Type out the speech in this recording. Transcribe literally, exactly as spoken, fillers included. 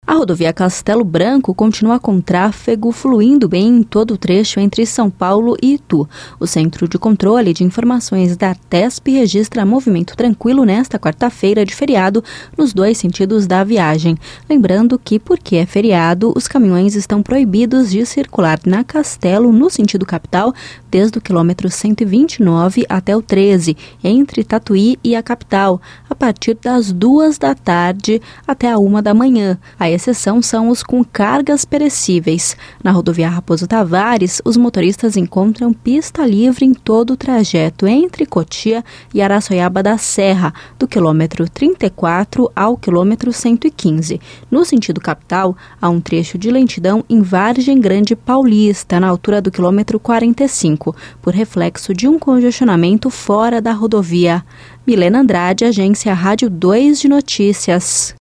A rodovia Castelo Branco continua com tráfego fluindo bem em todo o trecho entre São Paulo e Itu. O Centro de Controle de Informações da TESP registra movimento tranquilo nesta quarta-feira de feriado nos dois sentidos da viagem. Lembrando que, porque é feriado, os caminhões estão proibidos de circular na Castelo no sentido capital desde o quilômetro cento e vinte e nove até o treze, entre Tatuí e a capital, a partir das duas da tarde até a uma da manhã. A exceção são os com cargas perecíveis. Na rodovia Raposo Tavares, os motoristas encontram pista livre em todo o trajeto entre Cotia e Araçoiaba da Serra, do quilômetro trinta e quatro ao quilômetro cento e quinze. No sentido capital, há um trecho de lentidão em Vargem Grande Paulista, na altura do quilômetro quarenta e cinco, por reflexo de um congestionamento fora da rodovia. Milena Andrade, Agência Rádio dois de Notícias.